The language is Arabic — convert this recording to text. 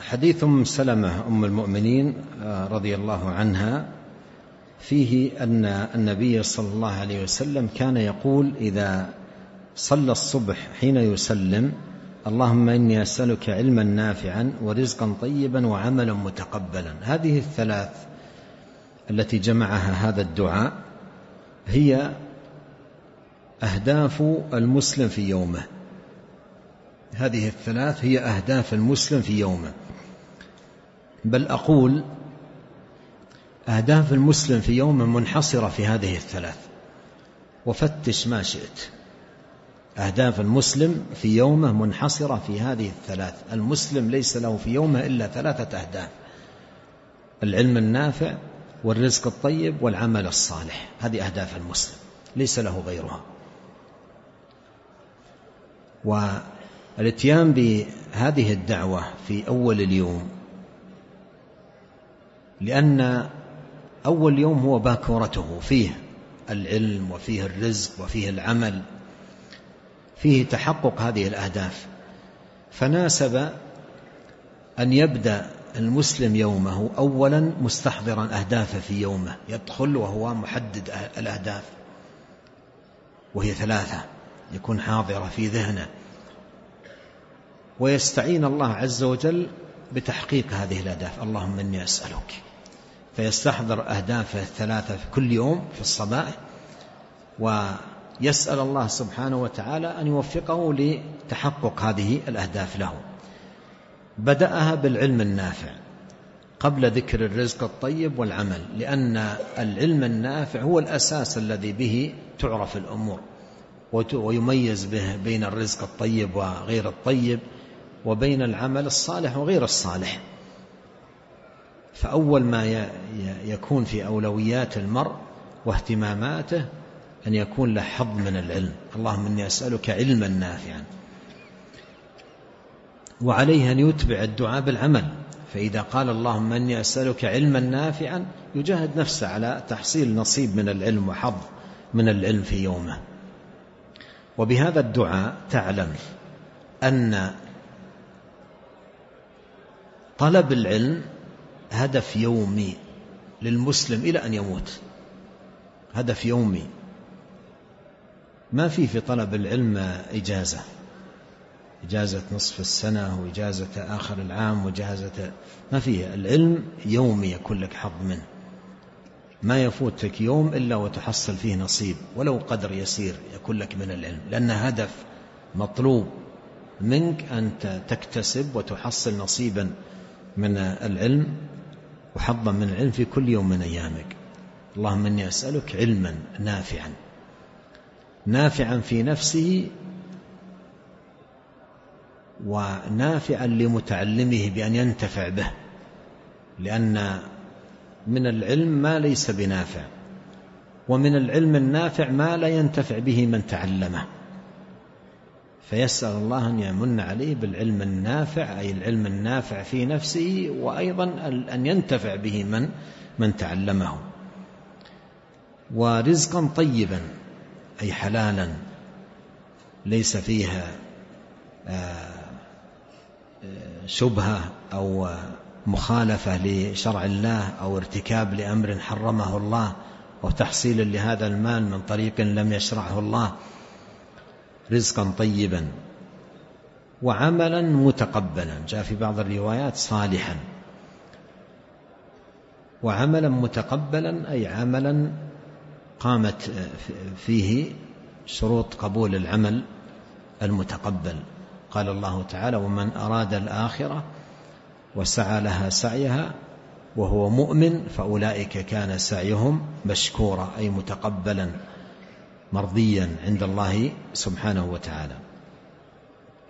حديث أم سلمة أم المؤمنين رضي الله عنها فيه أن النبي صلى الله عليه وسلم كان يقول إذا صلى الصبح حين يسلم: اللهم إني أسألك علما نافعا ورزقا طيبا وعملا متقبلا. هذه الثلاث التي جمعها هذا الدعاء هي أهداف المسلم في يومه. هذه الثلاث هي أهداف المسلم في يومه، بل أقول أهداف المسلم في يومه منحصرة في هذه الثلاث، وفتش ما شئت. أهداف المسلم في يومه منحصرة في هذه الثلاث. المسلم ليس له في يومه إلا ثلاثة أهداف: العلم النافع والرزق الطيب والعمل الصالح. هذه أهداف المسلم، ليس له غيرها. والاتيان بهذه الدعوة في أول اليوم، لأن أول يوم هو باكورته، فيه العلم وفيه الرزق وفيه العمل، فيه تحقق هذه الأهداف. فناسب أن يبدأ المسلم يومه أولا مستحضرا أهدافه في يومه، يدخل وهو محدد الأهداف، وهي ثلاثة، يكون حاضرة في ذهنه، ويستعين الله عز وجل بتحقيق هذه الأهداف. اللهم إني أسألك، فيستحضر أهدافه الثلاثة في كل يوم في الصباح، ويسأل الله سبحانه وتعالى أن يوفقه لتحقق هذه الأهداف له. بدأها بالعلم النافع قبل ذكر الرزق الطيب والعمل، لأن العلم النافع هو الأساس الذي به تعرف الأمور، ويميز به بين الرزق الطيب وغير الطيب، وبين العمل الصالح وغير الصالح. فأول ما يكون في أولويات المرء واهتماماته أن يكون له حظ من العلم. اللهم إني أسألك علما نافعا، وعليه أن يتبع الدعاء بالعمل. فإذا قال اللهم إني أسألك علما نافعا يجاهد نفسه على تحصيل نصيب من العلم وحظ من العلم في يومه. وبهذا الدعاء تعلم أن طلب العلم هدف يومي للمسلم إلى أن يموت، هدف يومي. ما في طلب العلم إجازة نصف السنة وإجازة آخر العام وإجازة، ما فيه. العلم يومي يكون لك حظ منه، ما يفوتك يوم إلا وتحصل فيه نصيب ولو قدر يسير يكون لك من العلم، لأن هدف مطلوب منك أن تكتسب وتحصل نصيبا من العلم وحظا من العلم في كل يوم من أيامك. اللهم إني أسألك علما نافعا، نافعا في نفسه ونافعا لمتعلمه بأن ينتفع به، لأن من العلم ما ليس بنافع، ومن العلم النافع ما لا ينتفع به من تعلمه. فيسأل الله أن يمن عليه بالعلم النافع، أي العلم النافع في نفسه، وأيضا أن ينتفع به من تعلمه. ورزقا طيبا، أي حلالا ليس فيها شبهة أو مخالفة لشرع الله أو ارتكاب لأمر حرمه الله أو تحصيل لهذا المال من طريق لم يشرعه الله. رزقا طيبا وعملا متقبلا، جاء في بعض الروايات صالحا. وعملا متقبلا أي عملا قامت فيه شروط قبول العمل المتقبل. قال الله تعالى: ومن أراد الآخرة وسعى لها سعيها وهو مؤمن فأولئك كان سعيهم مشكورا، أي متقبلا مرضيا عند الله سبحانه وتعالى.